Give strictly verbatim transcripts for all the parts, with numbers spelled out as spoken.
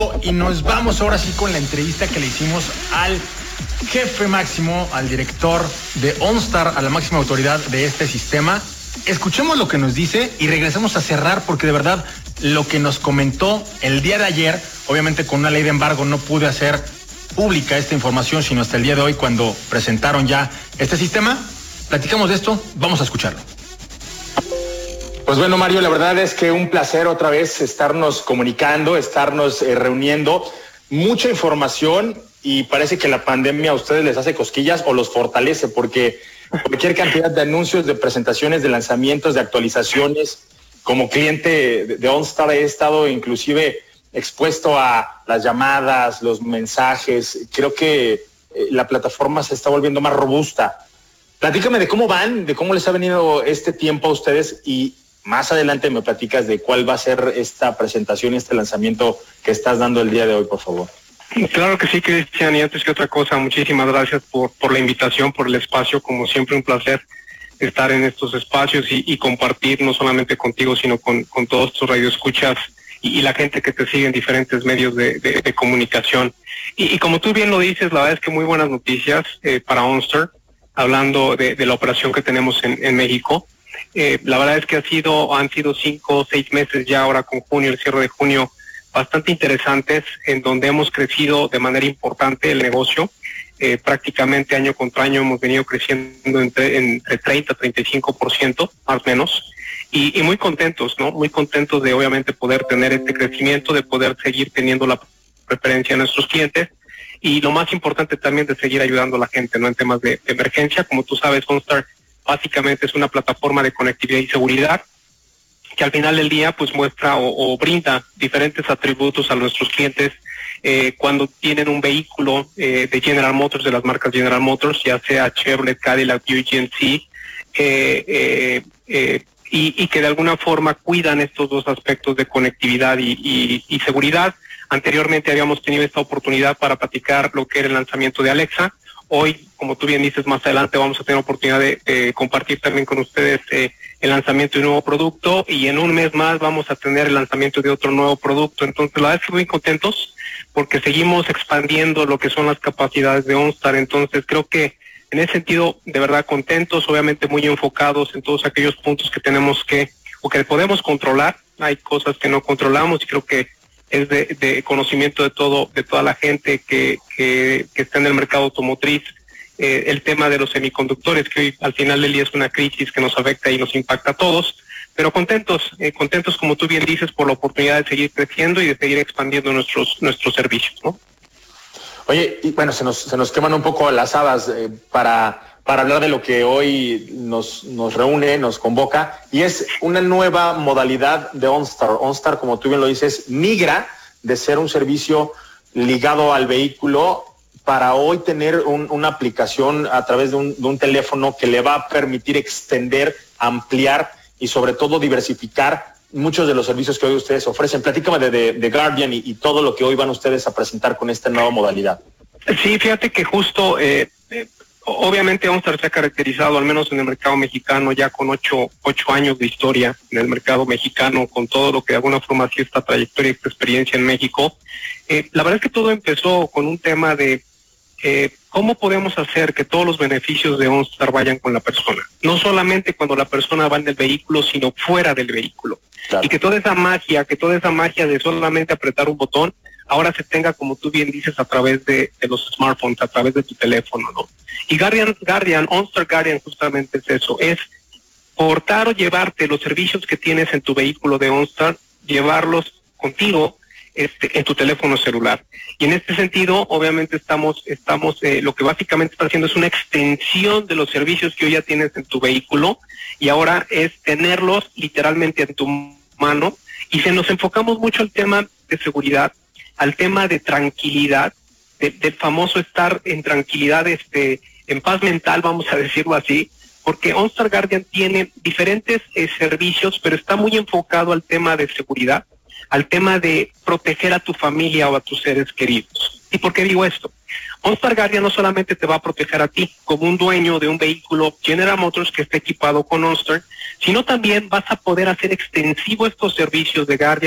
Y nos vamos ahora sí con la entrevista que le hicimos al jefe máximo, al director de OnStar, a la máxima autoridad de este sistema. Escuchemos lo que nos dice y regresamos a cerrar, porque de verdad lo que nos comentó el día de ayer, obviamente con una ley de embargo no pude hacer pública esta información, sino hasta el día de hoy cuando presentaron ya este sistema. Platicamos de esto, vamos a escucharlo. Pues bueno, Mario, la verdad es que un placer otra vez estarnos comunicando, estarnos eh, reuniendo. Mucha información y parece que la pandemia a ustedes les hace cosquillas o los fortalece, porque cualquier cantidad de anuncios, de presentaciones, de lanzamientos, de actualizaciones. Como cliente de, de OnStar he estado inclusive expuesto a las llamadas, los mensajes. Creo que eh, la plataforma se está volviendo más robusta. Platícame de cómo van, de cómo les ha venido este tiempo a ustedes y más adelante me platicas de cuál va a ser esta presentación y este lanzamiento que estás dando el día de hoy, por favor. Claro que sí, Cristian, y antes que otra cosa, muchísimas gracias por, por la invitación, por el espacio. Como siempre, un placer estar en estos espacios y, y compartir no solamente contigo, sino con, con todos tus radioescuchas y, y la gente que te sigue en diferentes medios de, de, de comunicación. Y, y como tú bien lo dices, la verdad es que muy buenas noticias eh, para OnStar, hablando de, de la operación que tenemos en, en México. Eh, la verdad es que ha sido, han sido cinco o seis meses ya ahora con junio, el cierre de junio, bastante interesantes, en donde hemos crecido de manera importante el negocio. Eh, prácticamente año contra año hemos venido creciendo entre, entre treinta a treinta y cinco por ciento, más o menos, y, y muy contentos, ¿no? Muy contentos de obviamente poder tener este crecimiento, de poder seguir teniendo la preferencia de nuestros clientes, y lo más importante también de seguir ayudando a la gente, ¿no? En temas de, de emergencia. Como tú sabes, OnStar básicamente es una plataforma de conectividad y seguridad que al final del día pues muestra o, o brinda diferentes atributos a nuestros clientes eh, cuando tienen un vehículo eh, de General Motors, de las marcas General Motors, ya sea Chevrolet, Cadillac, Buick G M C, eh, eh, eh, y, y que de alguna forma cuidan estos dos aspectos de conectividad y, y, y seguridad. Anteriormente habíamos tenido esta oportunidad para platicar lo que era el lanzamiento de Alexa. Hoy, como tú bien dices, más adelante vamos a tener oportunidad de, de compartir también con ustedes eh, el lanzamiento de un nuevo producto, y en un mes más vamos a tener el lanzamiento de otro nuevo producto. Entonces, la verdad es que muy contentos porque seguimos expandiendo lo que son las capacidades de OnStar. Entonces, creo que en ese sentido, de verdad contentos, obviamente muy enfocados en todos aquellos puntos que tenemos que, o que podemos controlar. Hay cosas que no controlamos y creo que es de, de conocimiento de todo, de toda la gente que, que, que está en el mercado automotriz, eh, el tema de los semiconductores, que hoy al final del día es una crisis que nos afecta y nos impacta a todos, pero contentos, eh, contentos como tú bien dices, por la oportunidad de seguir creciendo y de seguir expandiendo nuestros, nuestros servicios, ¿no? Oye, y bueno, se nos, se nos queman un poco las habas eh, para... para hablar de lo que hoy nos, nos reúne, nos convoca, y es una nueva modalidad de OnStar. OnStar, como tú bien lo dices, migra de ser un servicio ligado al vehículo para hoy tener un, una aplicación a través de un, de un teléfono que le va a permitir extender, ampliar y sobre todo diversificar muchos de los servicios que hoy ustedes ofrecen. Platícame de, de, de Guardian y, y todo lo que hoy van ustedes a presentar con esta nueva modalidad. Sí, fíjate que justo... Eh, eh, Obviamente OnStar se ha caracterizado, al menos en el mercado mexicano, ya con ocho, ocho años de historia en el mercado mexicano, con todo lo que de alguna forma ha sido esta trayectoria y esta experiencia en México. Eh, la verdad es que todo empezó con un tema de eh, cómo podemos hacer que todos los beneficios de OnStar vayan con la persona. No solamente cuando la persona va en el vehículo, sino fuera del vehículo. Claro. Y que toda esa magia, que toda esa magia de solamente apretar un botón, ahora se tenga, como tú bien dices, a través de, de los smartphones, a través de tu teléfono, ¿no? Y Guardian, Guardian, OnStar Guardian justamente es eso, es portar o llevarte los servicios que tienes en tu vehículo de OnStar, llevarlos contigo este, en tu teléfono celular. Y en este sentido, obviamente estamos, estamos eh, lo que básicamente está haciendo es una extensión de los servicios que hoy ya tienes en tu vehículo, y ahora es tenerlos literalmente en tu mano, y se nos enfocamos mucho al tema de seguridad, al tema de tranquilidad, de, del famoso estar en tranquilidad, este, en paz mental, vamos a decirlo así, porque OnStar Guardian tiene diferentes eh, servicios, pero está muy enfocado al tema de seguridad, al tema de proteger a tu familia o a tus seres queridos. ¿Y por qué digo esto? OnStar Guardian no solamente te va a proteger a ti como un dueño de un vehículo General Motors que esté equipado con OnStar, sino también vas a poder hacer extensivo estos servicios de Guardian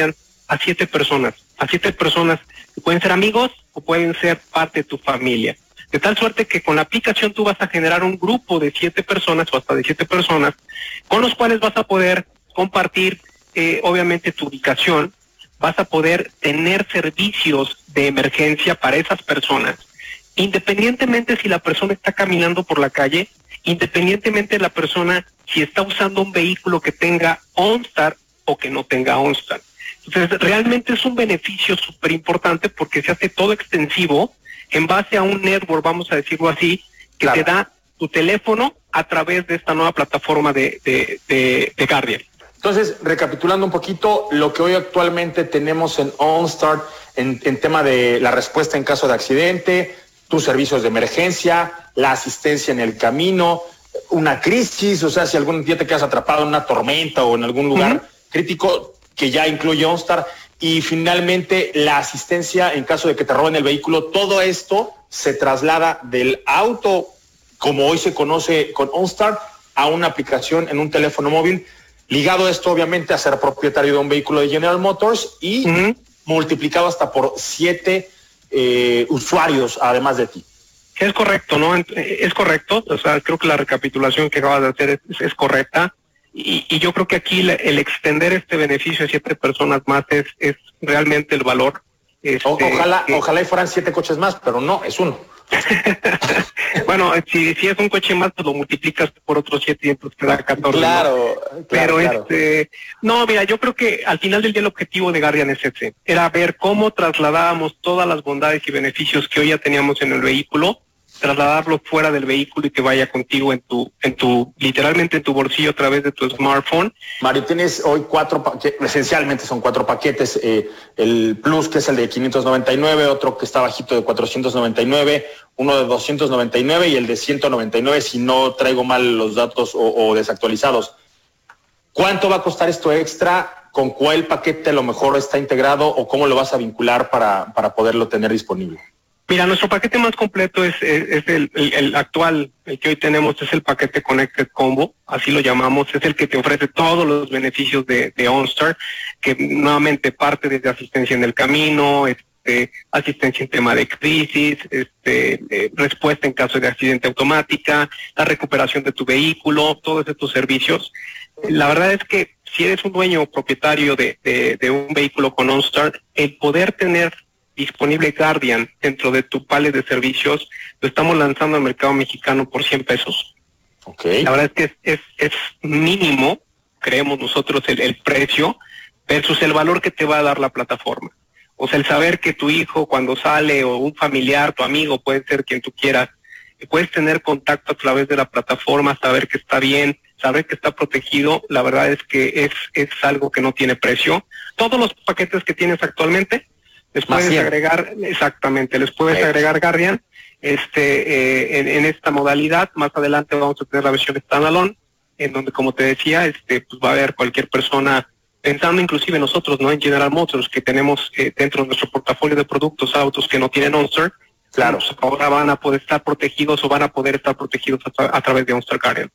a siete personas, a siete personas que pueden ser amigos o pueden ser parte de tu familia. De tal suerte que con la aplicación tú vas a generar un grupo de siete personas o hasta de siete personas con los cuales vas a poder compartir eh, obviamente tu ubicación, vas a poder tener servicios de emergencia para esas personas, independientemente si la persona está caminando por la calle, independientemente de la persona si está usando un vehículo que tenga OnStar o que no tenga OnStar. Entonces realmente es un beneficio súper importante porque se hace todo extensivo en base a un network, vamos a decirlo así, que claro, te da tu teléfono a través de esta nueva plataforma de, de, de, de Guardian. Entonces, recapitulando un poquito, lo que hoy actualmente tenemos en OnStar en, en tema de la respuesta en caso de accidente, tus servicios de emergencia, la asistencia en el camino, una crisis, o sea, si algún día te quedas atrapado en una tormenta o en algún lugar uh-huh. crítico, que ya incluye OnStar, y finalmente la asistencia en caso de que te roben el vehículo. Todo esto se traslada del auto, como hoy se conoce con OnStar, a una aplicación en un teléfono móvil, ligado esto obviamente a ser propietario de un vehículo de General Motors y uh-huh. multiplicado hasta por siete eh, usuarios además de ti. Es correcto, ¿no? Es correcto, o sea, creo que la recapitulación que acabas de hacer es, es correcta. Y, y yo creo que aquí la, el extender este beneficio a siete personas más es, es realmente el valor. Este, o, ojalá, que... ojalá y fueran siete coches más, pero no, es uno. Bueno, si, si es un coche más, pues lo multiplicas por otros siete y entonces te da catorce. Claro, ¿no? claro, Pero claro. este, no, mira, yo creo que al final del día el objetivo de Guardian es ese, era ver cómo trasladábamos todas las bondades y beneficios que hoy ya teníamos en el vehículo, trasladarlo fuera del vehículo y que vaya contigo en tu, en tu, literalmente en tu bolsillo a través de tu smartphone. Mario, tienes hoy cuatro, esencialmente son cuatro paquetes, eh, el Plus, que es el de quinientos noventa y nueve, otro que está bajito de cuatrocientos noventa y nueve, uno de doscientos noventa y nueve y el de ciento noventa y nueve, si no traigo mal los datos o, o desactualizados. ¿Cuánto va a costar esto extra? ¿Con cuál paquete a lo mejor está integrado o cómo lo vas a vincular para, para poderlo tener disponible? Mira, nuestro paquete más completo es, es, es el, el, el actual, el que hoy tenemos es el paquete Connected Combo, así lo llamamos, es el que te ofrece todos los beneficios de, de OnStar, que nuevamente parte desde asistencia en el camino, este, asistencia en tema de crisis, este, eh, respuesta en caso de accidente automática, la recuperación de tu vehículo, todos estos servicios. La verdad es que si eres un dueño o propietario de, de, de un vehículo con OnStar, el poder tener disponible Guardian dentro de tu pallet de servicios, lo estamos lanzando al mercado mexicano por cien pesos. Okay. La verdad es que es, es, es mínimo, creemos nosotros, el, el precio versus el valor que te va a dar la plataforma. O sea, el saber que tu hijo cuando sale o un familiar, tu amigo, puede ser quien tú quieras, puedes tener contacto a través de la plataforma, saber que está bien, saber que está protegido, la verdad es que es, es algo que no tiene precio. Todos los paquetes que tienes actualmente, les puedes Más agregar, exactamente, les puedes okay. agregar Guardian este, eh, en, en esta modalidad. Más adelante vamos a tener la versión standalone, en donde, como te decía, este, pues va a haber cualquier persona, pensando inclusive nosotros, ¿no? En General Motors, que tenemos eh, dentro de nuestro portafolio de productos, autos que no tienen OnStar, claro, pues ahora van a poder estar protegidos o van a poder estar protegidos a, tra a través de OnStar Guardian.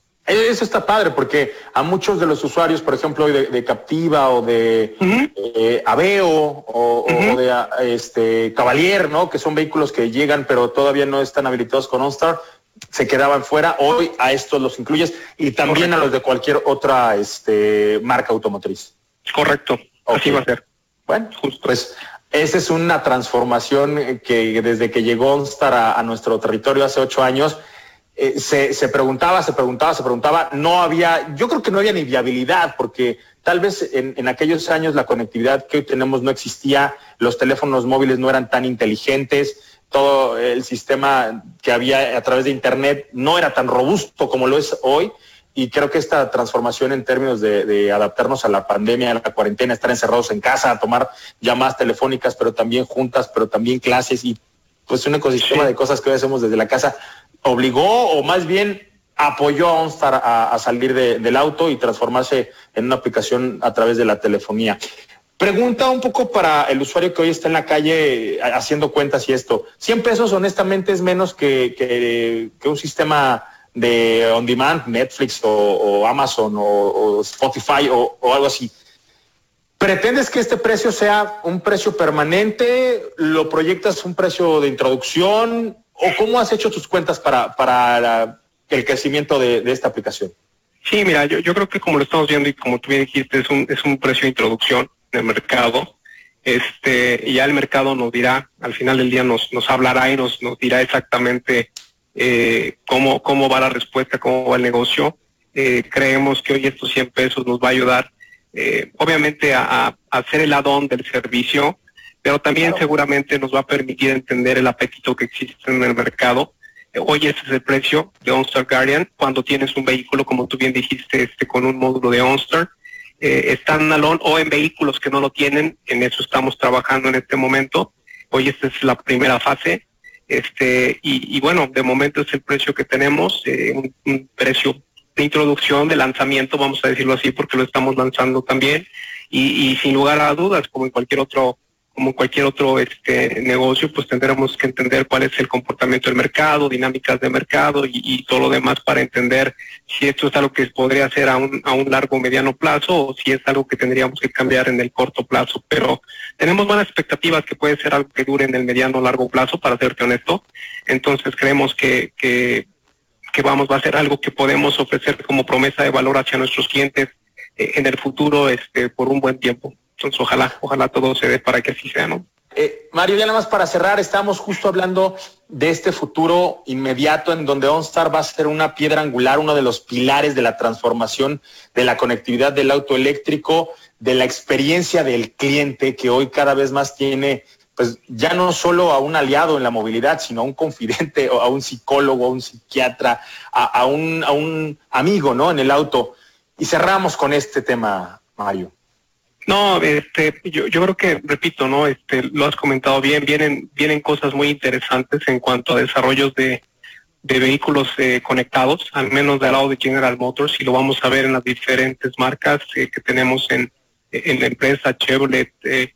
Eso está padre porque a muchos de los usuarios, por ejemplo, de, de Captiva o de uh-huh. eh, Aveo o, uh-huh. o de este Cavalier, ¿no? Que son vehículos que llegan pero todavía no están habilitados con OnStar, se quedaban fuera. Hoy a estos los incluyes y también Correcto. A los de cualquier otra este, marca automotriz. Correcto, okay. Así va a ser. Bueno, Justo. pues esa es una transformación que desde que llegó OnStar a, a nuestro territorio hace ocho años, Eh, se, se preguntaba, se preguntaba, se preguntaba, no había, yo creo que no había ni viabilidad, porque tal vez en, en aquellos años la conectividad que hoy tenemos no existía, los teléfonos móviles no eran tan inteligentes, todo el sistema que había a través de internet no era tan robusto como lo es hoy, y creo que esta transformación en términos de, de adaptarnos a la pandemia, a la cuarentena, estar encerrados en casa, a tomar llamadas telefónicas, pero también juntas, pero también clases, y pues un ecosistema sí. de cosas que hoy hacemos desde la casa, obligó o más bien apoyó a OnStar a, a salir de, del auto y transformarse en una aplicación a través de la telefonía. Pregunta un poco para el usuario que hoy está en la calle haciendo cuentas y esto. cien pesos honestamente es menos que, que, que un sistema de on demand, Netflix o, o Amazon o, o Spotify o, o algo así. ¿Pretendes que este precio sea un precio permanente? ¿Lo proyectas un precio de introducción? ¿O cómo has hecho tus cuentas para, para la, el crecimiento de, de esta aplicación? Sí, mira, yo, yo creo que como lo estamos viendo y como tú bien dijiste, es un, es un precio de introducción en el mercado. Este, y ya el mercado nos dirá, al final del día nos, nos hablará y nos, nos dirá exactamente eh, cómo, cómo va la respuesta, cómo va el negocio. Eh, creemos que hoy estos cien pesos nos va a ayudar Eh, obviamente a, a hacer el add-on del servicio, pero también claro, seguramente nos va a permitir entender el apetito que existe en el mercado. Eh, hoy ese es el precio de OnStar Guardian cuando tienes un vehículo, como tú bien dijiste, este con un módulo de OnStar, eh, standalone o en vehículos que no lo tienen. En eso estamos trabajando en este momento. Hoy esta es la primera fase, este y, y bueno, de momento es el precio que tenemos, eh, un, un precio de introducción, de lanzamiento, vamos a decirlo así, porque lo estamos lanzando también, y, y sin lugar a dudas, como en cualquier otro, como en cualquier otro este negocio, pues tendremos que entender cuál es el comportamiento del mercado, dinámicas de mercado y, y todo lo demás para entender si esto es algo que podría hacer a un, a un largo o mediano plazo, o si es algo que tendríamos que cambiar en el corto plazo. Pero tenemos buenas expectativas que puede ser algo que dure en el mediano o largo plazo, para serte honesto. Entonces creemos que, que que vamos va a ser algo que podemos ofrecer como promesa de valor hacia nuestros clientes eh, en el futuro, este por un buen tiempo. Entonces ojalá, ojalá todo se dé para que así sea, ¿no? Eh, Mario, ya nada más para cerrar, estamos justo hablando de este futuro inmediato en donde OnStar va a ser una piedra angular, uno de los pilares de la transformación de la conectividad del auto eléctrico, de la experiencia del cliente, que hoy cada vez más tiene pues ya no solo a un aliado en la movilidad, sino a un confidente, o a un psicólogo, a un psiquiatra, a, a, un, a un amigo, ¿no? En el auto. Y cerramos con este tema, Mario. No, este, yo, yo creo que, repito, ¿no? Este, lo has comentado bien, vienen, vienen cosas muy interesantes en cuanto a desarrollos de, de vehículos eh, conectados, al menos del lado de General Motors, y lo vamos a ver en las diferentes marcas eh, que tenemos en, en la empresa Chevrolet, eh,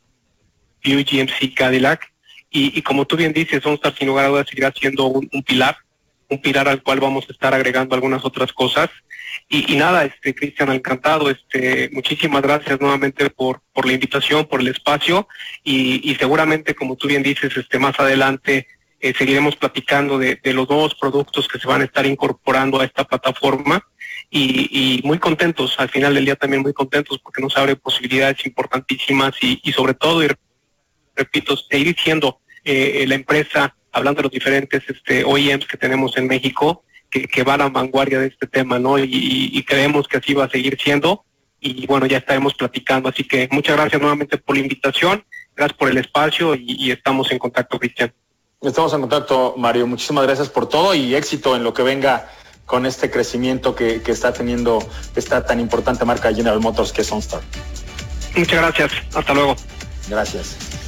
G M C, Cadillac, y, y como tú bien dices, OnStar sin lugar a dudas seguirá siendo un, un pilar, un pilar al cual vamos a estar agregando algunas otras cosas. Y, y nada, este Cristian, encantado, este, muchísimas gracias nuevamente por, por la invitación, por el espacio, y, y seguramente, como tú bien dices, este más adelante eh, seguiremos platicando de, de los nuevos productos que se van a estar incorporando a esta plataforma. Y, y muy contentos, al final del día también muy contentos, porque nos abre posibilidades importantísimas y, y sobre todo, y repito, seguir siendo eh, la empresa, hablando de los diferentes este, O E Ms que tenemos en México, que, que van a vanguardia de este tema, ¿no? Y, y creemos que así va a seguir siendo, y bueno, ya estaremos platicando. Así que muchas gracias nuevamente por la invitación, gracias por el espacio, y, y estamos en contacto, Cristian. Estamos en contacto, Mario. Muchísimas gracias por todo y éxito en lo que venga con este crecimiento que, que está teniendo esta tan importante marca General Motors que es OnStar. Muchas gracias. Hasta luego. Gracias.